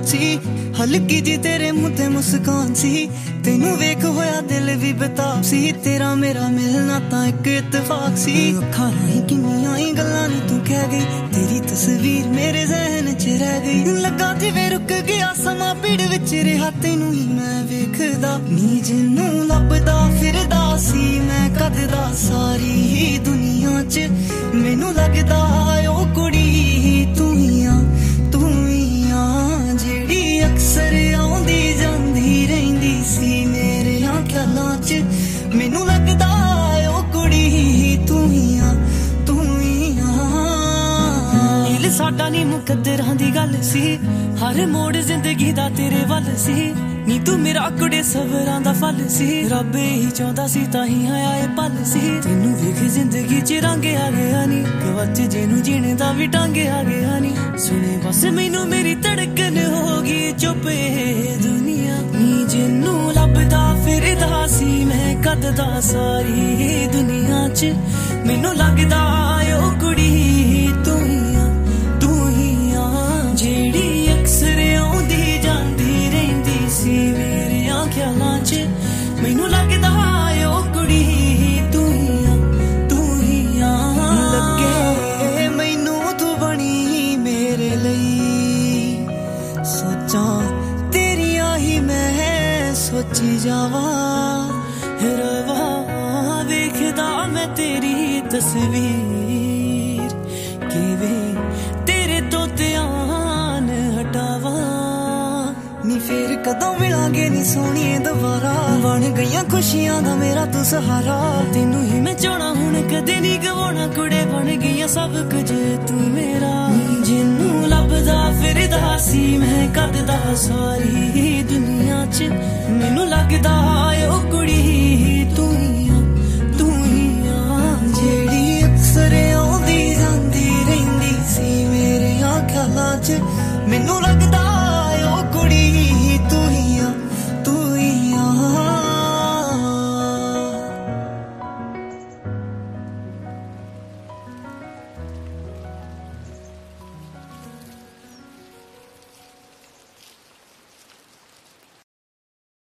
सी हल्की जी तेरे मुंह ते मुस्कान सी तेनू वेख होया दिल भी बेताब सी तेरा मेरा मिलना तां इक इत्तेफाक सी अखां राहीं किन्नियां ही गल्लां नी तू कह गई तेरी तस्वीर मेरे जहन च रह गई लगा जिवें रुक गया समा भीड़ विच रिहा तैनू ही मैं वेखदा नी जिन्नू लभदा फिरदा सी मैं कददा सारी ही दुनिया च मैनू लगदा ओ कुड़ी तू ही आ जेड़ी अक्सर आउंदी जांदी रहिंदी सी मेरे ख्यालां च मैनू लगदा ओ कुड़ी तू ही आ दिल साडा नी मुकद्दरां दी गल सी हर मोड़ जिंदगी दा तेरे वल सी नी तू मेरा कुड़े सबरां दा फल सी रब ही चाहंदा सी तां ही आया ए पल सी तैनू वेख जिंदगी च रंग आ गया नी गवाच जेनू जीने दा भी ढंग आ गया नी सुने बस मैनू मेरी धड़कन हो गई चुप दुनिया नी जिन्नू लभदा फिरदा सी मैं कददा सारी दुनिया च मैनू लगदा ओ कुड़ी तू ही आ जेड़ी अक्सर आउंदी जांदी रहिंदी सी मेरे ख्यालां च मैनू लगदा ओ कुड़ी तू ही आ लगे मैनू तू बनी मेरे लई सोचां तेरियां ही मैं सोची जावा रवा वेखदा मैं तेरी तस्वीर किवें तेरे तो ध्यान हटावा नी फिर कदों मिलांगे नी सोहणिए दोबारा बन गईयां खुशियां दा मेरा तू सहारा तेनू ही मैं चाहना हुण कदे नी गवाना कुड़े बन गईयां सब कुछ तू मेरा जिन्नू लभदा फिरदा सी मैं कददा सारी दुनिया च मैनू लगदा ओ कुड़ी तू ही आ जेड़ी अक्सर आउंदी जांदी रहिंदी सी मेरे ख्यालां च मैनू लगदा